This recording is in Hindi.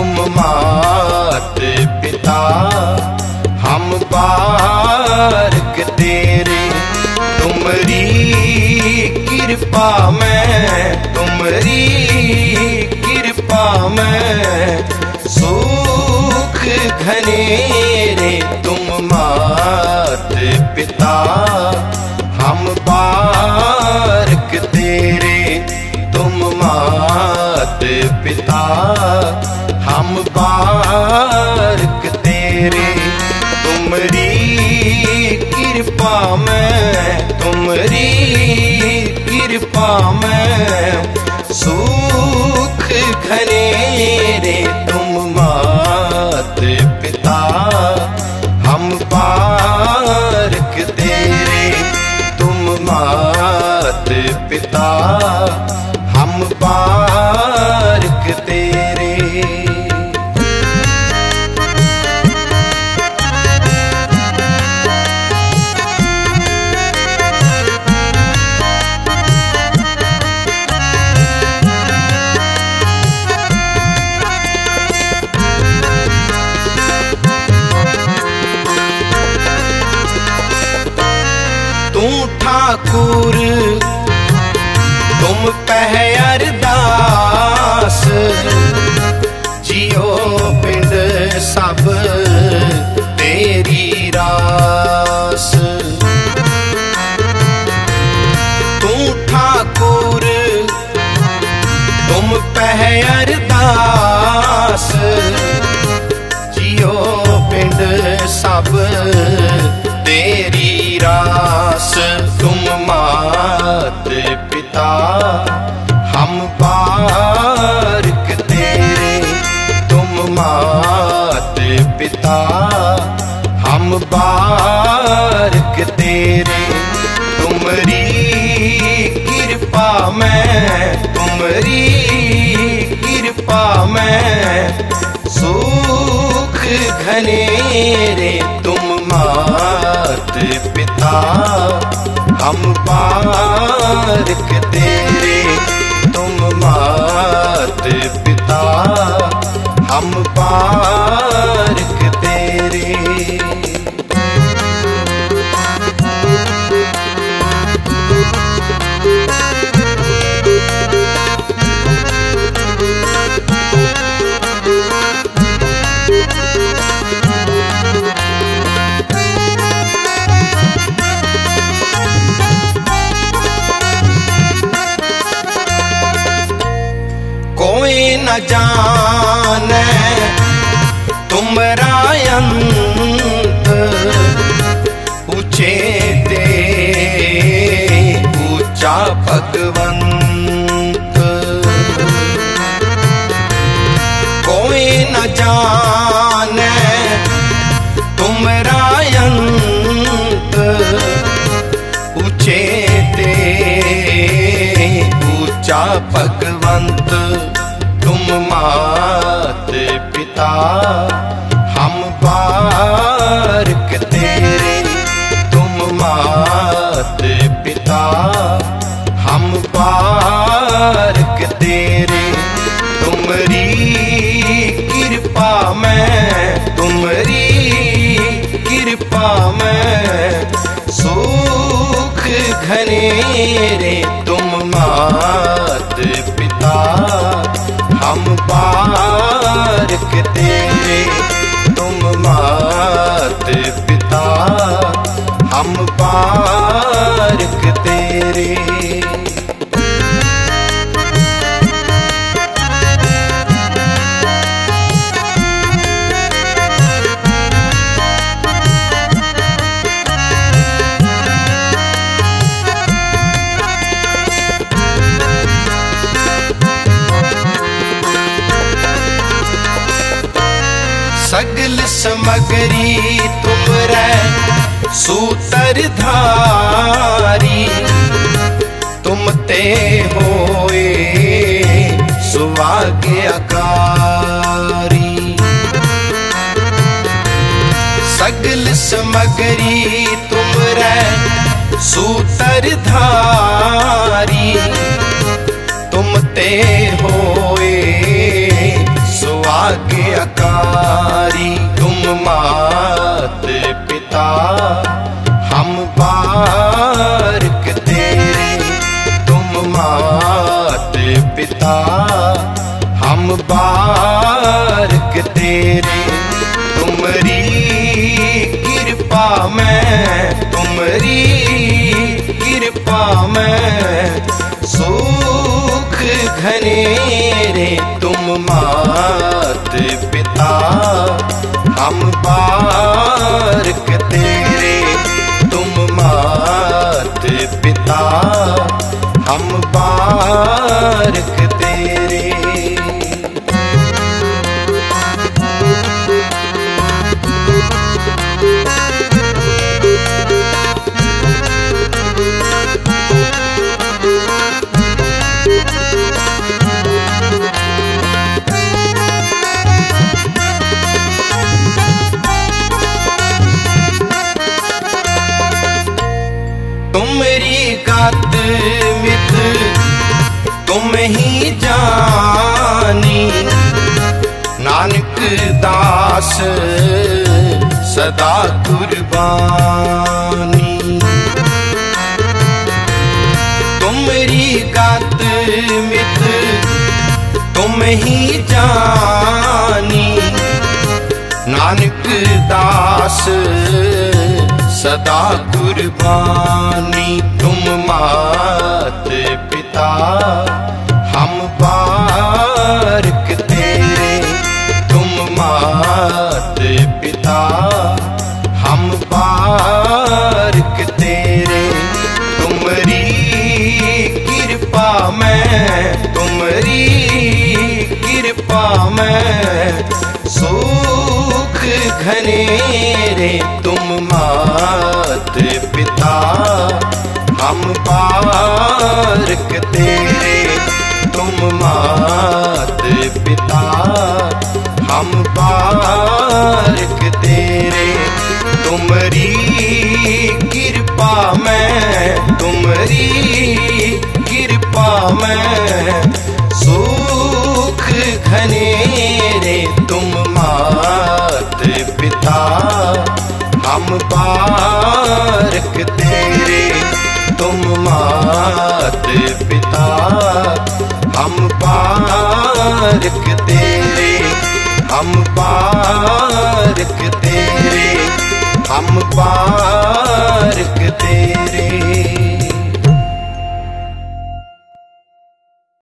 तुम मात पिता हम बारक तेरे। तुमरी कृपा में, तुमरी कृपा में सुख घनेरे। तुम मात पिता हम बारक तेरे। तुम मात पिता हम बारक तेरे। तुमरी कृपा में, तुमरी कृपा में सुख घनेरे। तुम मात पिता हम बारक तेरे। तुम मात पिता हम बारक तेरे। तू ठाकुर तुम पहरदास। जियो पिंड सब तेरी रास। तू ठाकुर तुम पहरदास। जियो पिंड सब तेरी रास। तुम मात पिता हम बारक तेरे। तुम मात पिता हम बारक तेरे। तुमरी कृपा में, तुमरी कृपा में सुख घनेरे। तुम मात पिता हम बारक तेरे। तुम मात पिता हम बारक तेरे। कोई न जाने तुमरा अंत। ऊंचे ते ऊंचा भगवंत। कोई न जाने तुमरा अंत। ऊंचे ते ऊंचा भगवंत। तुम मात पिता हम बारक तेरे। तुम मात पिता हम बारक तेरे। तुमरी कृपा में, तुमरी कृपा में सुख घनेरे। तुम मात पिता हम बारक तेरे। तुम मात पिता हम बारक तेरे। सगल समगरी तुमरे सूत्रधारी। तुम ते होए सुभाग्यकारी। सगल समगरी तुमरे सूत्रधारी। तुम ते होए सुभाग्यकारी। आज्ञाकारी। तुम मात पिता हम बारक तेरे, तुम मात पिता हम बारक तेरे। तुमरी कृपा में, तुमरी कृपा में सुख घनेरे। तुम मात पिता हम बारक तेरे, तुम मात पिता हम बारक तेरे। तुमरी गात मित तुम ही जानी, नानक दास सदा कुर्बानी। तुमरी गात मित तुम ही जानी, नानक दास सदा कुर्बानी। तुम मात पिता हम बारक तेरे, तुम मात पिता हम बारक तेरे। तुमरी कृपा में, तुमरी कृपा में सुख घनेरे। तुम मात पिता हम बारक तेरे, तुम मात पिता हम बारक तेरे। तुमरी कृपा में, तुमरी कृपा में सुख घनेरे। तुम मात पिता हम बारक तेरे, तुम मात पिता हम बारक तेरे, हम बारक तेरे, हम बारक तेरे।